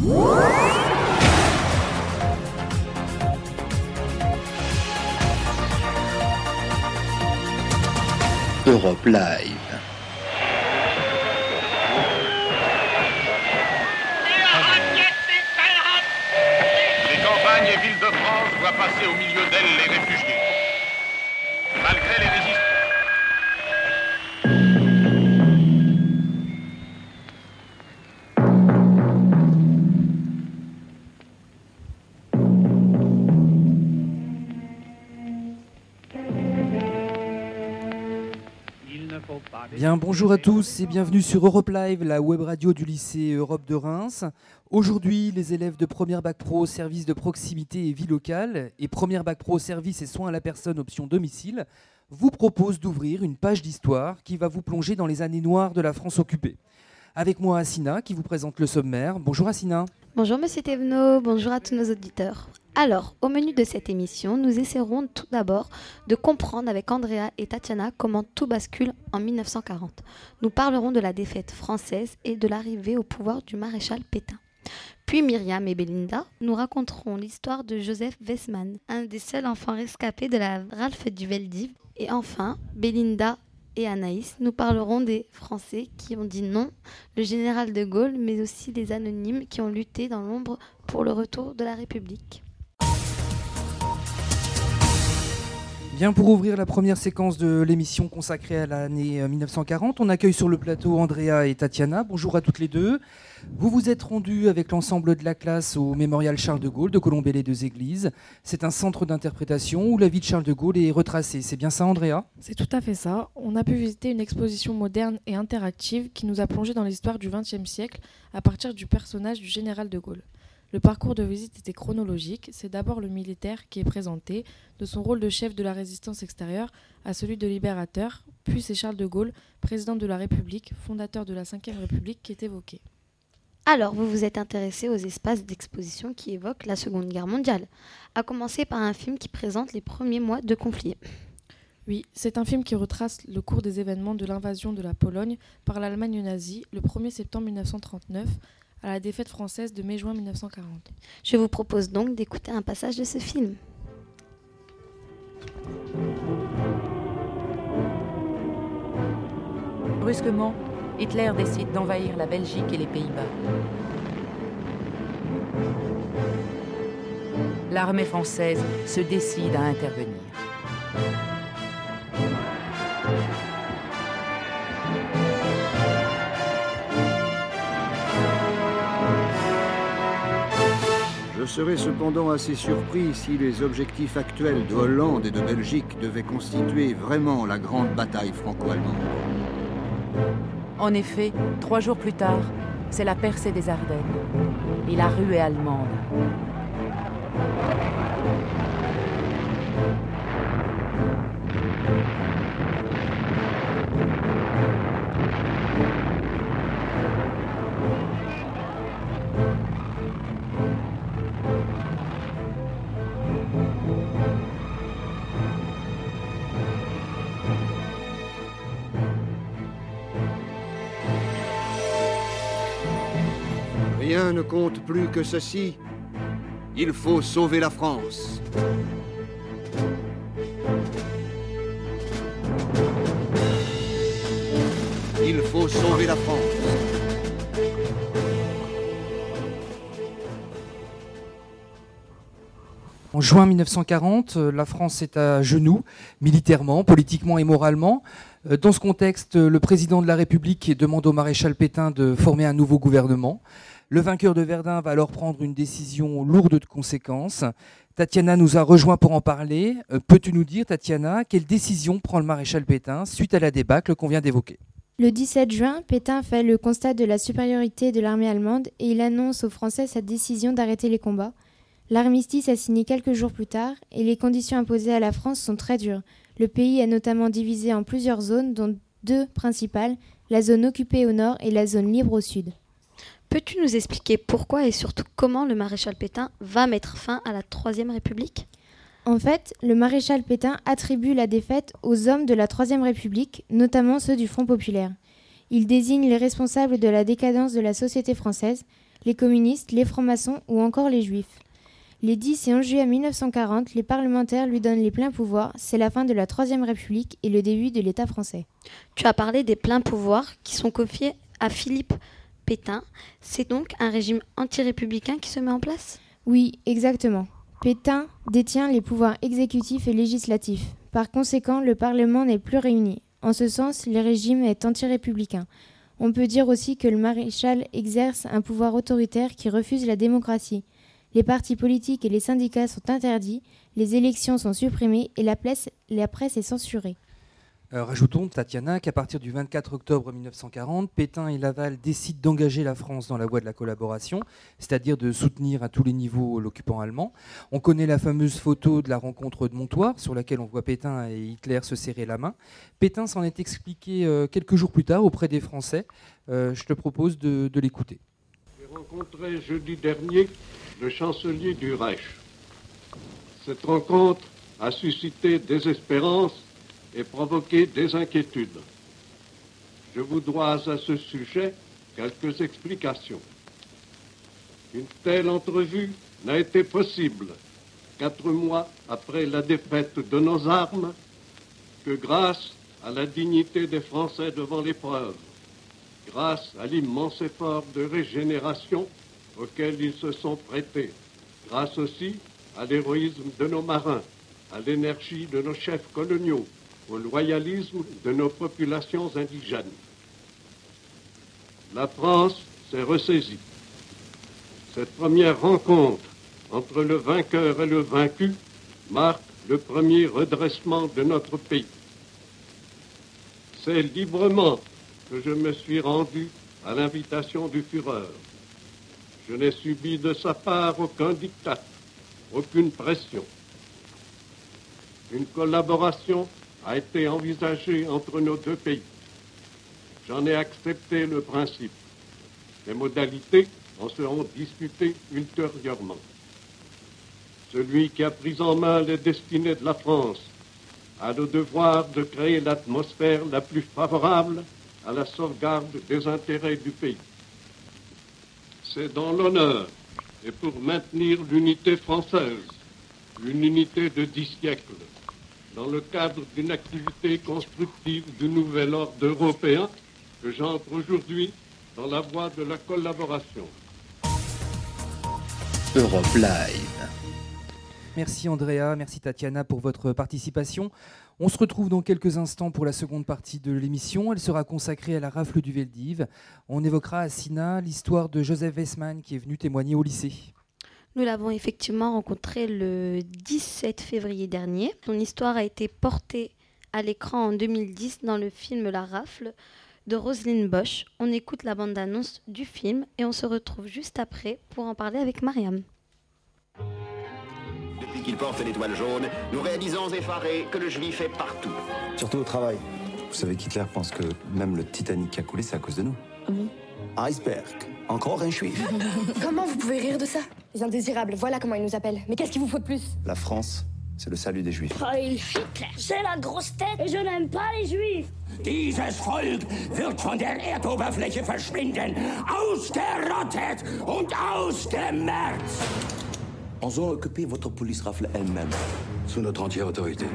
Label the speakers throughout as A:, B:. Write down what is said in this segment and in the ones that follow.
A: Europe Live.
B: Les campagnes et villes de France voient passer au milieu d'elles les réfugiés. Malgré les résistances.
C: Bien, bonjour à tous et bienvenue sur Europe Live, la web radio du lycée Europe de Reims. Aujourd'hui, les élèves de première bac pro service de proximité et vie locale et première bac pro service et soins à la personne option domicile vous proposent d'ouvrir une page d'histoire qui va vous plonger dans les années noires de la France occupée. Avec moi, Assina, qui vous présente le sommaire. Bonjour Assina.
D: Bonjour Monsieur Thévenot, bonjour à tous nos auditeurs. Alors, au menu de cette émission, nous essaierons tout d'abord de comprendre avec Andrea et Tatiana comment tout bascule en 1940. Nous parlerons de la défaite française et de l'arrivée au pouvoir du maréchal Pétain. Puis Myriam et Belinda nous raconteront l'histoire de Joseph Wessman, un des seuls enfants rescapés de la Ralph du Veldiv. Et enfin, Belinda et Anaïs nous parleront des Français qui ont dit non, le général de Gaulle, mais aussi des anonymes qui ont lutté dans l'ombre pour le retour de la République.
C: Bien, pour ouvrir la première séquence de l'émission consacrée à l'année 1940, on accueille sur le plateau Andrea et Tatiana. Bonjour à toutes les deux. Vous vous êtes rendus avec l'ensemble de la classe au mémorial Charles de Gaulle de Colombey-les-Deux-Églises. C'est un centre d'interprétation où la vie de Charles de Gaulle est retracée. C'est bien ça, Andrea ?
E: C'est tout à fait ça. On a pu visiter une exposition moderne et interactive qui nous a plongé dans l'histoire du XXe siècle à partir du personnage du général de Gaulle. Le parcours de visite était chronologique. C'est d'abord le militaire qui est présenté, de son rôle de chef de la résistance extérieure à celui de libérateur, puis c'est Charles de Gaulle, président de la République, fondateur de la Ve République, qui est évoqué.
D: Alors, vous vous êtes intéressé aux espaces d'exposition qui évoquent la Seconde Guerre mondiale, à commencer par un film qui présente les premiers mois de conflit.
E: Oui, c'est un film qui retrace le cours des événements de l'invasion de la Pologne par l'Allemagne nazie le 1er septembre 1939, à la défaite française de mai-juin 1940.
D: Je vous propose donc d'écouter un passage de ce film.
F: Brusquement, Hitler décide d'envahir la Belgique et les Pays-Bas. L'armée française se décide à intervenir.
G: Je serais cependant assez surpris si les objectifs actuels de Hollande et de Belgique devaient constituer vraiment la grande bataille franco-allemande.
F: En effet, 3 jours plus tard, c'est la percée des Ardennes et la ruée allemande.
G: Rien ne compte plus que ceci. Il faut sauver la France. Il faut sauver la France.
C: En juin 1940, la France est à genoux, militairement, politiquement et moralement. Dans ce contexte, le président de la République demande au maréchal Pétain de former un nouveau gouvernement. Le vainqueur de Verdun va alors prendre une décision lourde de conséquences. Tatiana nous a rejoint pour en parler. Peux-tu nous dire, Tatiana, quelle décision prend le maréchal Pétain suite à la débâcle qu'on vient d'évoquer ?
H: Le 17 juin, Pétain fait le constat de la supériorité de l'armée allemande et il annonce aux Français sa décision d'arrêter les combats. L'armistice est signé quelques jours plus tard et les conditions imposées à la France sont très dures. Le pays est notamment divisé en plusieurs zones, dont 2 principales, la zone occupée au nord et la zone libre au sud.
D: Peux-tu nous expliquer pourquoi et surtout comment le maréchal Pétain va mettre fin à la Troisième République ?
H: En fait, le maréchal Pétain attribue la défaite aux hommes de la Troisième République, notamment ceux du Front populaire. Il désigne les responsables de la décadence de la société française. les communistes, les francs-maçons ou encore les juifs. Les 10 et 11 juillet 1940, les parlementaires lui donnent les pleins pouvoirs. C'est la fin de la Troisième République et le début de l'État français.
D: Tu as parlé des pleins pouvoirs qui sont confiés à Philippe Pétain. C'est donc un régime anti-républicain qui se met en place ?
H: Oui, exactement. Pétain détient les pouvoirs exécutifs et législatifs. Par conséquent, le Parlement n'est plus réuni. En ce sens, le régime est anti-républicain. On peut dire aussi que le maréchal exerce un pouvoir autoritaire qui refuse la démocratie. Les partis politiques et les syndicats sont interdits, les élections sont supprimées et la presse est censurée.
C: Rajoutons, Tatiana, qu'à partir du 24 octobre 1940, Pétain et Laval décident d'engager la France dans la voie de la collaboration, c'est-à-dire de soutenir à tous les niveaux l'occupant allemand. On connaît la fameuse photo de la rencontre de Montoire, sur laquelle on voit Pétain et Hitler se serrer la main. Pétain s'en est expliqué quelques jours plus tard auprès des Français. Je te propose de l'écouter.
A: J'ai rencontré jeudi dernier le chancelier du Reich. Cette rencontre a suscité des espérances et provoqué des inquiétudes. Je vous dois à ce sujet quelques explications. Une telle entrevue n'a été possible 4 mois après la défaite de nos armes que grâce à la dignité des Français devant l'épreuve, grâce à l'immense effort de régénération auquel ils se sont prêtés, grâce aussi à l'héroïsme de nos marins, à l'énergie de nos chefs coloniaux, au loyalisme de nos populations indigènes. La France s'est ressaisie. Cette première rencontre entre le vainqueur et le vaincu marque le premier redressement de notre pays. C'est librement que je me suis rendu à l'invitation du Führer. Je n'ai subi de sa part aucun diktat, aucune pression. Une collaboration a été envisagée entre nos deux pays. J'en ai accepté le principe. Les modalités en seront discutées ultérieurement. Celui qui a pris en main les destinées de la France a le devoir de créer l'atmosphère la plus favorable à la sauvegarde des intérêts du pays. C'est dans l'honneur et pour maintenir l'unité française, une unité de 10 siècles, dans le cadre d'une activité constructive du nouvel ordre européen, que j'entre aujourd'hui dans la voie de la collaboration.
I: Europe Live.
C: Merci Andrea, merci Tatiana pour votre participation. On se retrouve dans quelques instants pour la seconde partie de l'émission. Elle sera consacrée à la rafle du Veldiv. On évoquera à Sina l'histoire de Joseph Wessman qui est venu témoigner au lycée.
D: Nous l'avons effectivement rencontré le 17 février dernier. Son histoire a été portée à l'écran en 2010 dans le film La Rafle de Roselyne Bosch. On écoute la bande-annonce du film et on se retrouve juste après pour en parler avec Mariam.
J: Depuis qu'il porte l'étoile jaune, nous réalisons effarés que le juif est partout.
K: Surtout au travail. Vous savez qu'Hitler pense que même le Titanic qui a coulé, c'est à cause de nous.
L: Ah bon ?
K: Iceberg. Encore un juif.
L: Comment vous pouvez rire de ça ? Les indésirables, voilà comment ils nous appellent. Mais qu'est-ce qu'il vous faut de plus ?
K: La France, c'est le salut des juifs.
M: Heil Hitler, c'est la grosse tête et je n'aime pas les juifs.
N: Dieses Volk wird von der Erdoberfläche verschwinden, ausgerottet und ausgemerzt.
K: En zone occupée, votre police rafle elle-même.
O: Sous notre entière autorité.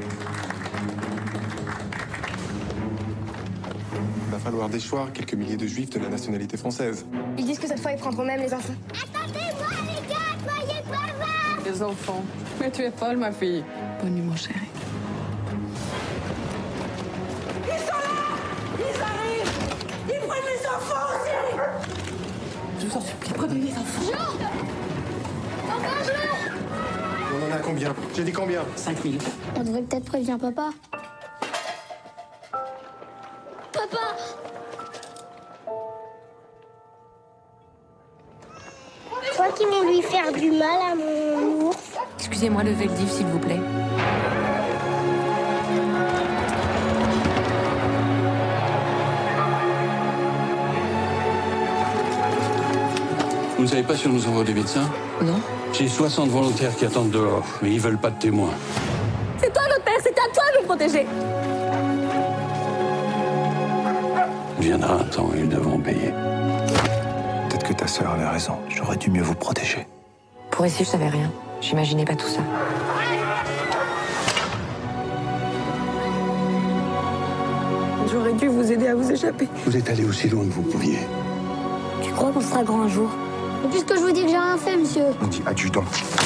P: Il va falloir déchoir quelques milliers de juifs de la nationalité française.
L: Ils disent que cette fois, ils prendront même les enfants.
M: Attendez-moi, les gars, soyez pas vaches.
Q: Les enfants. Mais tu es folle, ma fille.
R: Bonne nuit, mon chéri.
M: Ils sont là! Ils arrivent! Ils prennent les enfants aussi!
Q: Je vous en supplie, prenez les enfants.
M: Jean! Encore Jean!
P: On en a combien? J'ai dit combien?
Q: 5 000.
M: On devrait peut-être prévenir papa. Papa!
S: Toi qui vont lui faire du mal à mon ours.
R: Excusez-moi le Veldiv, s'il vous plaît.
O: Vous ne savez pas si on nous envoie des médecins?
R: Non.
O: J'ai 60 volontaires qui attendent dehors, mais ils veulent pas de témoins.
M: C'est toi notre père, c'est à toi de nous protéger.
O: Viendra un temps où ils devront payer.
P: Peut-être
K: que ta sœur avait raison. J'aurais dû mieux vous protéger.
R: Pour ici, je savais rien. J'imaginais pas tout ça.
Q: J'aurais dû vous aider à vous échapper.
O: Vous êtes allé aussi loin que vous pouviez.
S: Tu crois qu'on sera grand un jour? Et puisque je vous dis que j'ai rien fait, monsieur.
K: On dit adjudant.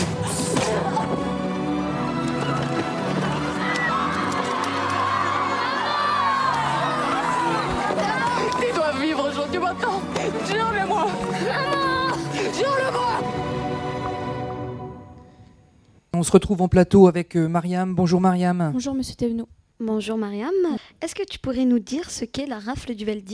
Q: Il doit vivre aujourd'hui maintenant. Jure-le-moi. Maman, jure-le-moi.
C: On se retrouve en plateau avec Mariam. Bonjour Mariam.
E: Bonjour Monsieur Thévenot.
D: Bonjour Mariam. Est-ce que tu pourrais nous dire ce qu'est la rafle du Veldiv ?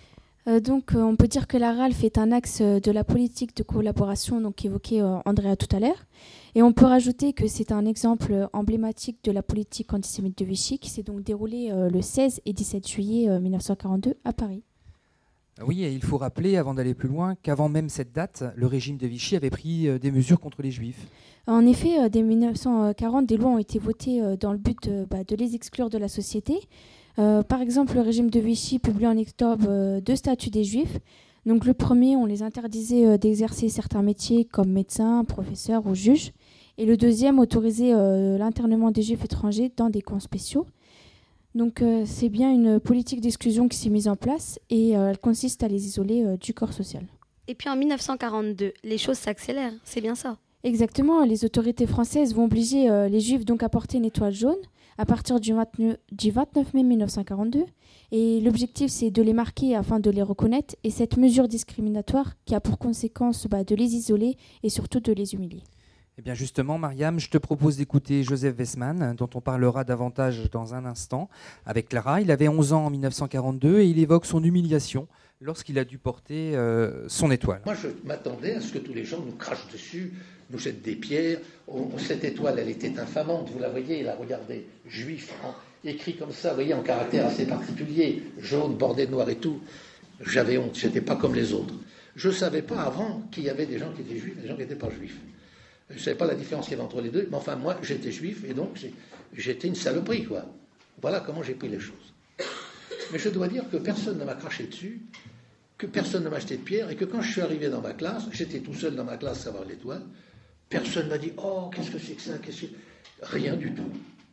E: On peut dire que la RALF est un axe de la politique de collaboration évoqué Andrea tout à l'heure. Et on peut rajouter que c'est un exemple emblématique de la politique antisémite de Vichy qui s'est donc déroulée le 16 et 17 juillet 1942 à Paris.
C: Oui, et il faut rappeler, avant d'aller plus loin, qu'avant même cette date, le régime de Vichy avait pris des mesures contre les Juifs.
E: En effet, dès 1940, des lois ont été votées dans le but de les exclure de la société. Par exemple, le régime de Vichy publie en octobre 2 statuts des Juifs. Donc le premier, on les interdisait d'exercer certains métiers comme médecin, professeur ou juge. Et le deuxième autorisait l'internement des Juifs étrangers dans des camps spéciaux. Donc c'est bien une politique d'exclusion qui s'est mise en place et elle consiste à les isoler du corps social.
D: Et puis en 1942, les choses s'accélèrent, c'est bien ça ?
E: Exactement, les autorités françaises vont obliger les Juifs donc à porter une étoile jaune à partir du 29 mai 1942. Et l'objectif, c'est de les marquer afin de les reconnaître. Et cette mesure discriminatoire qui a pour conséquence de les isoler et surtout de les humilier.
C: Eh bien justement, Mariam, je te propose d'écouter Joseph Wessman, dont on parlera davantage dans un instant, avec Clara. Il avait 11 ans en 1942 et il évoque son humiliation lorsqu'il a dû porter son étoile.
I: Moi, je m'attendais à ce que tous les gens nous crachent dessus, nous jettent des pierres. Cette étoile, elle était infamante, vous la voyez, là, regardez, juif, écrit comme ça, vous voyez, en caractère assez particulier, jaune, bordé de noir et tout. J'avais honte, je n'étais pas comme les autres. Je ne savais pas avant qu'il y avait des gens qui étaient juifs et des gens qui n'étaient pas juifs. Je ne savais pas la différence qu'il y avait entre les deux, mais enfin, moi, j'étais juif et donc j'étais une saloperie, quoi. Voilà comment j'ai pris les choses. Mais je dois dire que personne ne m'a craché dessus, que personne ne m'a jeté de pierre, et que quand je suis arrivé dans ma classe, j'étais tout seul dans ma classe à avoir l'étoile, personne ne m'a dit « Oh, qu'est-ce que c'est que ça ? Rien du tout.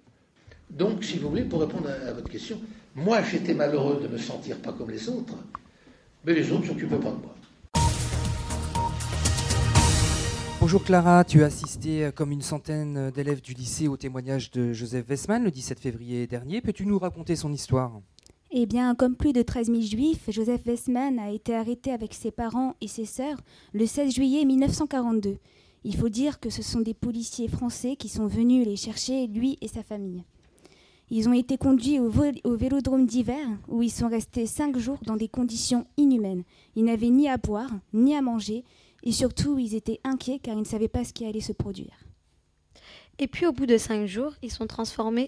I: Donc, si vous voulez, pour répondre à votre question, moi, j'étais malheureux de me sentir pas comme les autres, mais les autres ne s'occupaient pas de moi.
C: Bonjour Clara, tu as assisté comme une centaine d'élèves du lycée au témoignage de Joseph Wessman le 17 février dernier. Peux-tu nous raconter son histoire ?
T: Eh bien, comme plus de 13 000 juifs, Joseph Wessman a été arrêté avec ses parents et ses sœurs le 16 juillet 1942. Il faut dire que ce sont des policiers français qui sont venus les chercher, lui et sa famille. Ils ont été conduits au vélodrome d'hiver, où ils sont restés 5 jours dans des conditions inhumaines. Ils n'avaient ni à boire, ni à manger, et surtout, ils étaient inquiets car ils ne savaient pas ce qui allait se produire.
D: Et puis, au bout de 5 jours, ils sont transférés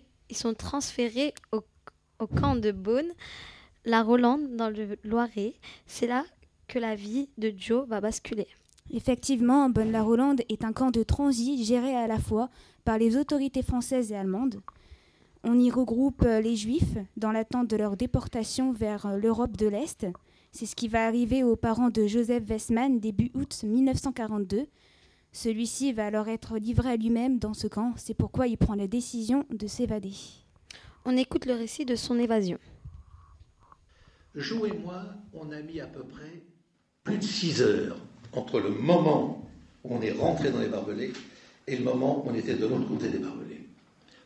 D: au camp de Beaune, la Rolande, dans le Loiret. C'est là que la vie de Joe va basculer.
T: Effectivement, Beaune-la-Rolande est un camp de transit géré à la fois par les autorités françaises et allemandes. On y regroupe les Juifs dans l'attente de leur déportation vers l'Europe de l'Est. C'est ce qui va arriver aux parents de Joseph Wessman début août 1942. Celui-ci va alors être livré à lui-même dans ce camp. C'est pourquoi il prend la décision de s'évader.
D: On écoute le récit de son évasion.
I: Joe et moi, on a mis à peu près plus de 6 heures entre le moment où on est rentré dans les barbelés et le moment où on était de l'autre côté des barbelés. Pourquoi ?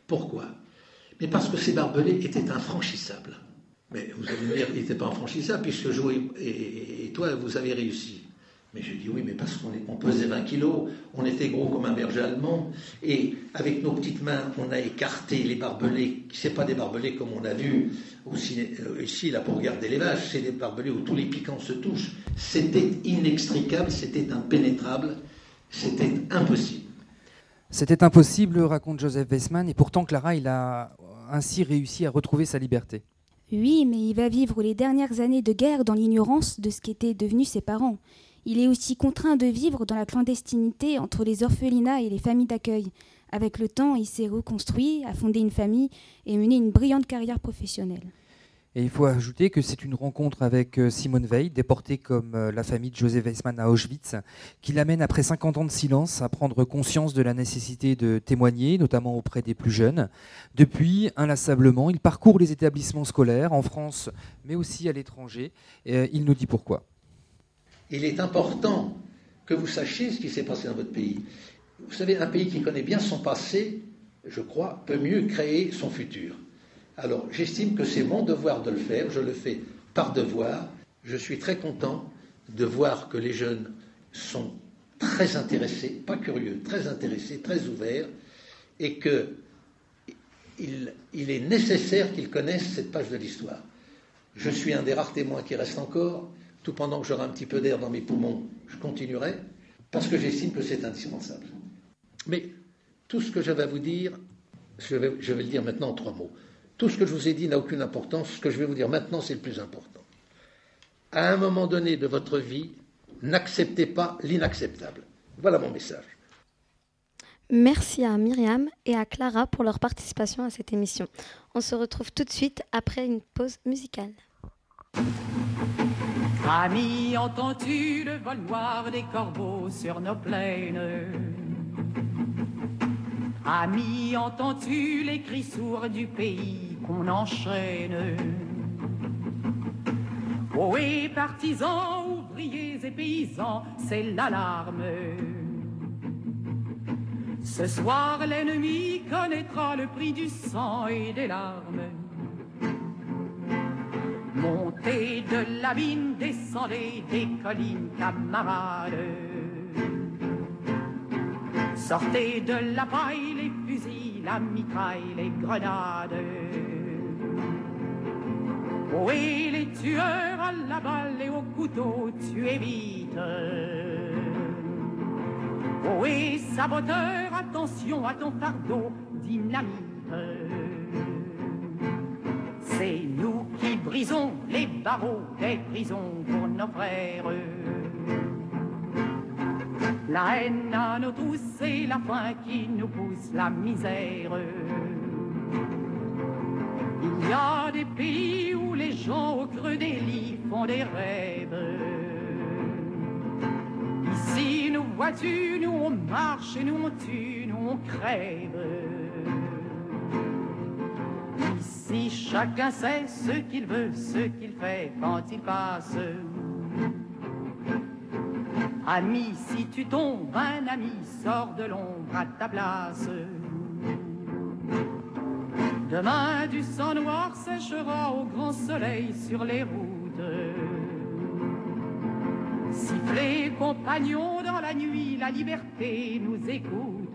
I: Mais parce que ces barbelés étaient infranchissables. Mais vous allez me dire, il n'était pas infranchissable puisque Joe et toi, vous avez réussi. Mais je dis oui, mais parce qu'on pesait 20 kilos, on était gros comme un berger allemand, et avec nos petites mains, on a écarté les barbelés. Ce n'est pas des barbelés comme on a vu ici, là, pour regarder les vaches, c'est des barbelés où tous les piquants se touchent. C'était inextricable, c'était impénétrable, c'était impossible.
C: C'était impossible, raconte Joseph Wessman, et pourtant Clara, il a ainsi réussi à retrouver sa liberté.
T: Oui, mais il va vivre les dernières années de guerre dans l'ignorance de ce qu'étaient devenus ses parents. Il est aussi contraint de vivre dans la clandestinité entre les orphelinats et les familles d'accueil. Avec le temps, il s'est reconstruit, a fondé une famille et mené une brillante carrière professionnelle.
C: Et il faut ajouter que c'est une rencontre avec Simone Weil, déportée comme la famille de Joseph Weissmann à Auschwitz, qui l'amène après 50 ans de silence à prendre conscience de la nécessité de témoigner, notamment auprès des plus jeunes. Depuis, inlassablement, il parcourt les établissements scolaires en France, mais aussi à l'étranger. Il nous dit pourquoi.
I: Il est important que vous sachiez ce qui s'est passé dans votre pays. Vous savez, un pays qui connaît bien son passé, je crois, peut mieux créer son futur. Alors, j'estime que c'est mon devoir de le faire, je le fais par devoir. Je suis très content de voir que les jeunes sont très intéressés, pas curieux, très intéressés, très ouverts, et qu'il est nécessaire qu'ils connaissent cette page de l'histoire. Je suis un des rares témoins qui reste encore, tout pendant que j'aurai un petit peu d'air dans mes poumons, je continuerai, parce que j'estime que c'est indispensable. Mais tout ce que je vais vous dire, je vais le dire maintenant en 3 mots. Tout ce que je vous ai dit n'a aucune importance. Ce que je vais vous dire maintenant, c'est le plus important. À un moment donné de votre vie, n'acceptez pas l'inacceptable. Voilà mon message.
D: Merci à Myriam et à Clara pour leur participation à cette émission. On se retrouve tout de suite après une pause musicale.
U: Ami, entends-tu le vol noir des corbeaux sur nos plaines? Ami, entends-tu les cris sourds du pays qu'on enchaîne? Ohé, partisans, ouvriers et paysans, c'est l'alarme. Ce soir, l'ennemi connaîtra le prix du sang et des larmes. Montez de la mine, descendez des collines, camarades. Sortez de la paille, les fusils, la mitraille, les grenades. Oh, et les tueurs à la balle et au couteau, tuez vite. Oh, et saboteur, attention à ton fardeau, dynamite. C'est nous qui brisons les barreaux des prisons pour nos frères. La haine à nos trousses et la faim qui nous pousse la misère. Il y a des pays où les gens au creux des lits font des rêves. Ici nous vois-tu, nous on marche et nous on tue, nous on crève. Ici chacun sait ce qu'il veut, ce qu'il fait quand il passe. Ami, si tu tombes, un ami sort de l'ombre à ta place. Demain, du sang noir séchera au grand soleil sur les routes. Sifflez, compagnons, dans la nuit, la liberté nous écoute.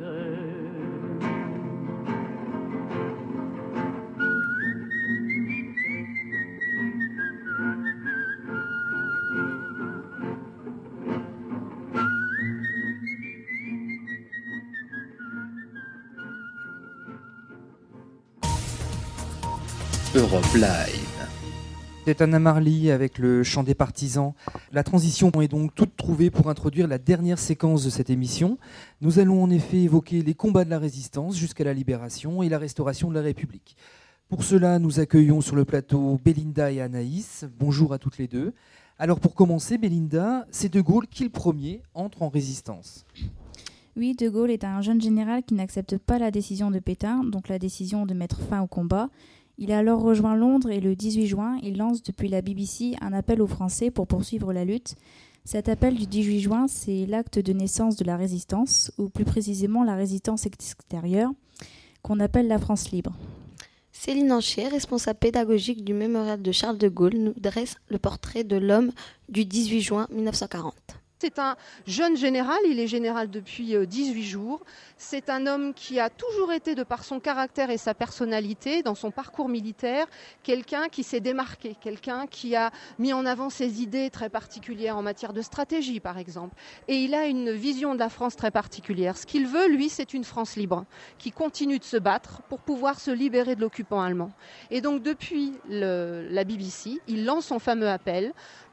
V: Europe Live.
C: C'est Anna Marly avec le chant des partisans. La transition est donc toute trouvée pour introduire la dernière séquence de cette émission. Nous allons en effet évoquer les combats de la résistance jusqu'à la libération et la restauration de la République. Pour cela, nous accueillons sur le plateau Belinda et Anaïs. Bonjour à toutes les deux. Alors pour commencer, Belinda, c'est De Gaulle qui le premier entre en résistance.
W: Oui, De Gaulle est un jeune général qui n'accepte pas la décision de Pétain, donc la décision de mettre fin au combat. Il a alors rejoint Londres et le 18 juin, il lance depuis la BBC un appel aux Français pour poursuivre la lutte. Cet appel du 18 juin, c'est l'acte de naissance de la résistance, ou plus précisément la résistance extérieure, qu'on appelle la France libre.
D: Céline Anchier, responsable pédagogique du mémorial de Charles de Gaulle, nous dresse le portrait de l'homme du 18 juin 1940.
X: C'est un jeune général, il est général depuis 18 jours. C'est un homme qui a toujours été, de par son caractère et sa personnalité, dans son parcours militaire, quelqu'un qui s'est démarqué, quelqu'un qui a mis en avant ses idées très particulières en matière de stratégie, par exemple. Et il a une vision de la France très particulière. Ce qu'il veut, lui, c'est une France libre, qui continue de se battre pour pouvoir se libérer de l'occupant allemand. Et donc, depuis la BBC, il lance son fameux appel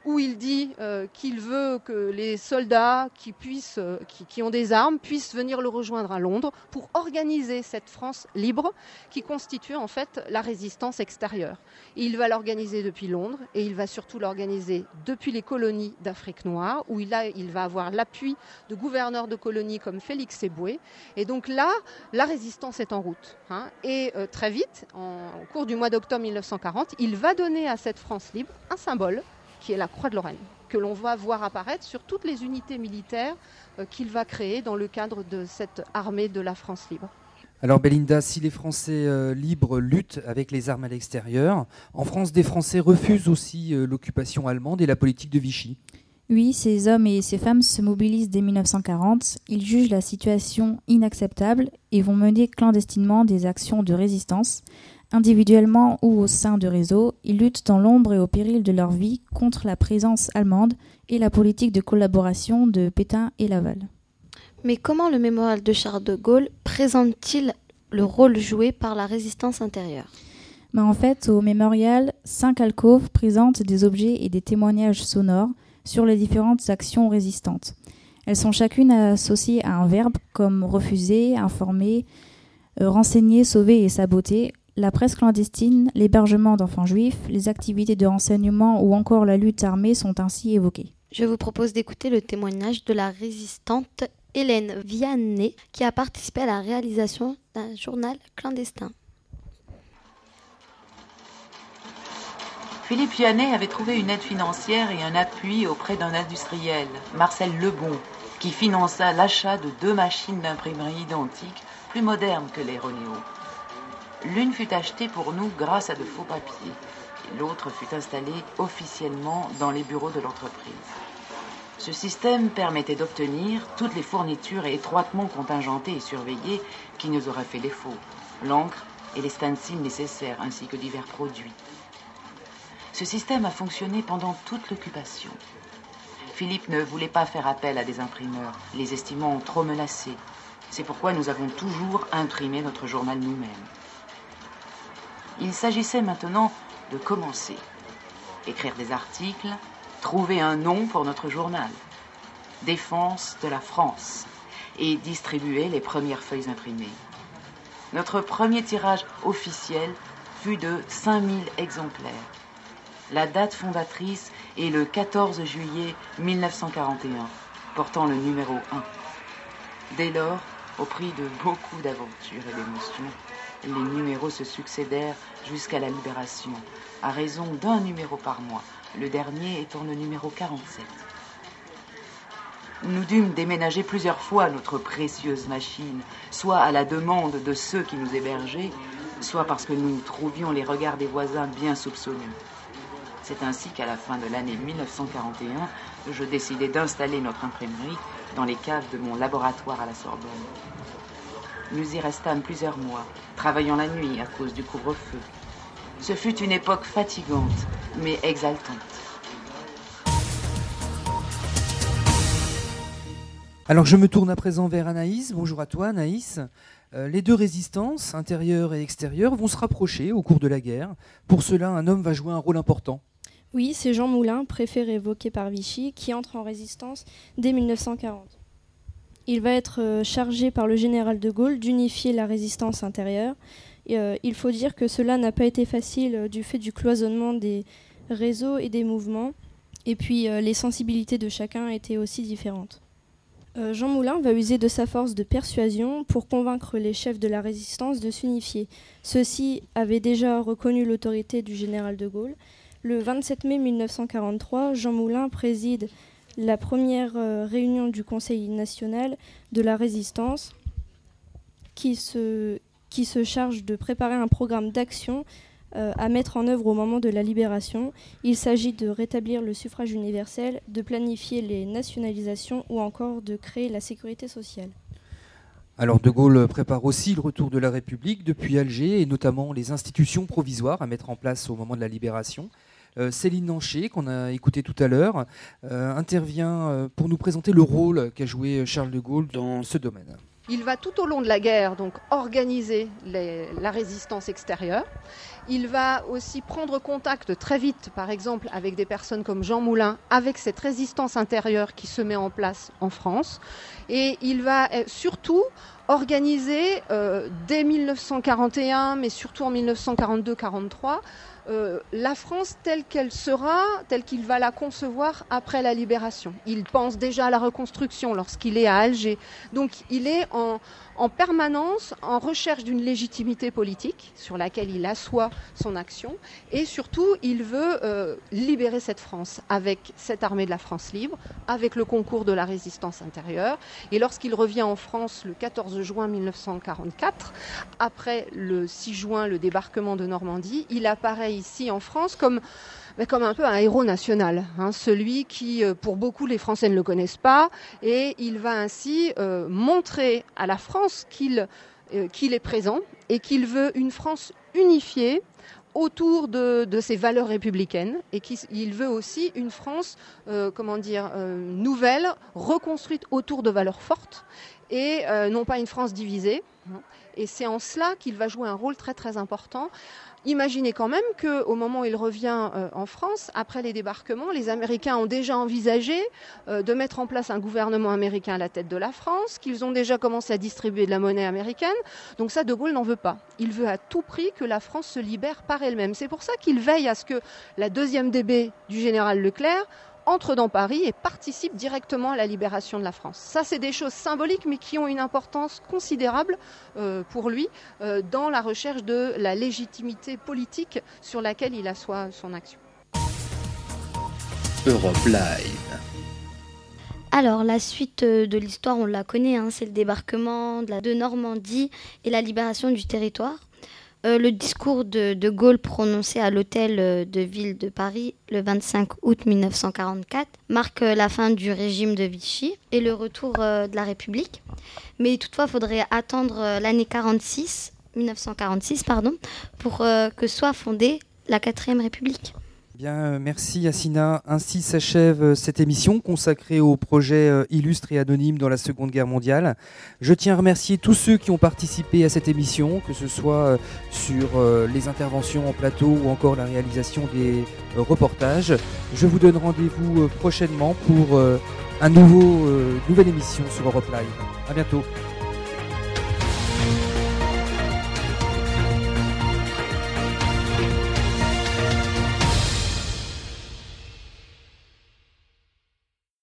X: où il dit qu'il veut que les soldats qui ont des armes puissent venir le rejoindre à Londres pour organiser cette France libre qui constitue en fait la résistance extérieure. Et il va l'organiser depuis Londres et il va surtout l'organiser depuis les colonies d'Afrique noire où il va avoir l'appui de gouverneurs de colonies comme Félix Éboué. Et donc là, la résistance est en route. Et très vite, au cours du mois d'octobre 1940, il va donner à cette France libre un symbole qui est la Croix de Lorraine, que l'on va voir apparaître sur toutes les unités militaires qu'il va créer dans le cadre de cette armée de la France libre.
C: Alors Belinda, si les Français libres luttent avec les armes à l'extérieur, en France, des Français refusent aussi l'occupation allemande et la politique de Vichy.
W: Oui, ces hommes et ces femmes se mobilisent dès 1940. Ils jugent la situation inacceptable et vont mener clandestinement des actions de résistance. Individuellement ou au sein de réseaux, ils luttent dans l'ombre et au péril de leur vie contre la présence allemande et la politique de collaboration de Pétain et Laval.
D: Mais comment le mémorial de Charles de Gaulle présente-t-il le rôle joué par la résistance intérieure ?
W: En fait, au mémorial, 5 alcôves présentent des objets et des témoignages sonores sur les différentes actions résistantes. Elles sont chacune associées à un verbe comme refuser, informer, renseigner, sauver et saboter. La presse clandestine, l'hébergement d'enfants juifs, les activités de renseignement ou encore la lutte armée sont ainsi évoquées.
D: Je vous propose d'écouter le témoignage de la résistante Hélène Vianney qui a participé à la réalisation d'un journal clandestin.
B: Philippe Vianney avait trouvé une aide financière et un appui auprès d'un industriel, Marcel Lebon, qui finança l'achat de 2 machines d'imprimerie identiques, plus modernes que les Ronéo. L'une fut achetée pour nous grâce à de faux papiers, et l'autre fut installée officiellement dans les bureaux de l'entreprise. Ce système permettait d'obtenir toutes les fournitures étroitement contingentées et surveillées qui nous auraient fait défaut, l'encre et les stencils nécessaires, ainsi que divers produits. Ce système a fonctionné pendant toute l'occupation. Philippe ne voulait pas faire appel à des imprimeurs, les estimant trop menacés. C'est pourquoi nous avons toujours imprimé notre journal nous-mêmes. Il s'agissait maintenant de commencer. Écrire des articles, trouver un nom pour notre journal. Défense de la France. Et distribuer les premières feuilles imprimées. Notre premier tirage officiel fut de 5000 exemplaires. La date fondatrice est le 14 juillet 1941, portant le numéro 1. Dès lors, au prix de beaucoup d'aventures et d'émotions, les numéros se succédèrent jusqu'à la Libération, à raison d'un numéro par mois, le dernier étant le numéro 47. Nous dûmes déménager plusieurs fois notre précieuse machine, soit à la demande de ceux qui nous hébergeaient, soit parce que nous trouvions les regards des voisins bien soupçonneux. C'est ainsi qu'à la fin de l'année 1941, je décidai d'installer notre imprimerie dans les caves de mon laboratoire à la Sorbonne. Nous y restâmes plusieurs mois, travaillant la nuit à cause du couvre-feu. Ce fut une époque fatigante, mais exaltante.
C: Alors je me tourne à présent vers Anaïs. Bonjour à toi Anaïs. Les deux résistances, intérieure et extérieure, vont se rapprocher au cours de la guerre. Pour cela, un homme va jouer un rôle important.
E: Oui, c'est Jean Moulin, préfet révoqué par Vichy, qui entre en résistance dès 1940. Il va être chargé par le général de Gaulle d'unifier la résistance intérieure. Il faut dire que cela n'a pas été facile du fait du cloisonnement des réseaux et des mouvements. Et puis les sensibilités de chacun étaient aussi différentes. Jean Moulin va user de sa force de persuasion pour convaincre les chefs de la résistance de s'unifier. Ceux-ci avaient déjà reconnu l'autorité du général de Gaulle. Le 27 mai 1943, Jean Moulin préside la première réunion du Conseil national de la résistance qui se charge de préparer un programme d'action à mettre en œuvre au moment de la libération. Il s'agit de rétablir le suffrage universel, de planifier les nationalisations ou encore de créer la sécurité sociale.
C: Alors De Gaulle prépare aussi le retour de la République depuis Alger et notamment les institutions provisoires à mettre en place au moment de la libération. Céline Nancher, qu'on a écouté tout à l'heure, intervient pour nous présenter le rôle qu'a joué Charles de Gaulle dans ce domaine.
X: Il va tout au long de la guerre donc organiser la résistance extérieure Il va aussi prendre contact très vite, par exemple, avec des personnes comme Jean Moulin, avec cette résistance intérieure qui se met en place en France. Et il va surtout organiser, dès 1941, mais surtout en 1942-43, la France telle qu'elle sera, telle qu'il va la concevoir après la libération. Il pense déjà à la reconstruction lorsqu'il est à Alger. Donc il est en permanence en recherche d'une légitimité politique sur laquelle il assoit son action. Et surtout, il veut libérer cette France avec cette armée de la France libre, avec le concours de la résistance intérieure. Et lorsqu'il revient en France le 14 juin 1944, après le 6 juin, le débarquement de Normandie, il apparaît ici en France comme un peu un héros national, celui qui, pour beaucoup, les Français ne le connaissent pas, et il va ainsi montrer à la France qu'il est présent et qu'il veut une France unifiée autour de ses valeurs républicaines, et qu'il veut aussi une France nouvelle, reconstruite autour de valeurs fortes, et non pas une France divisée. Et c'est en cela qu'il va jouer un rôle très très important. Imaginez quand même qu'au moment où il revient en France, après les débarquements, les Américains ont déjà envisagé de mettre en place un gouvernement américain à la tête de la France, qu'ils ont déjà commencé à distribuer de la monnaie américaine. Donc ça, De Gaulle n'en veut pas. Il veut à tout prix que la France se libère par elle-même. C'est pour ça qu'il veille à ce que la 2e DB du général Leclerc entre dans Paris et participe directement à la libération de la France. Ça, c'est des choses symboliques, mais qui ont une importance considérable pour lui dans la recherche de la légitimité politique sur laquelle il assoit son action.
F: Europe Live.
D: Alors, la suite de l'histoire, on la connaît, c'est le débarquement de Normandie et la libération du territoire. Le discours de De Gaulle prononcé à l'hôtel de ville de Paris le 25 août 1944 marque la fin du régime de Vichy et le retour de la République. Mais toutefois, il faudrait attendre l'année 1946 pour que soit fondée la 4e République.
C: Bien, merci Yacina. Ainsi s'achève cette émission consacrée au projet illustre et anonyme dans la Seconde Guerre mondiale. Je tiens à remercier tous ceux qui ont participé à cette émission, que ce soit sur les interventions en plateau ou encore la réalisation des reportages. Je vous donne rendez-vous prochainement pour une nouvelle émission sur Europe Live. À bientôt.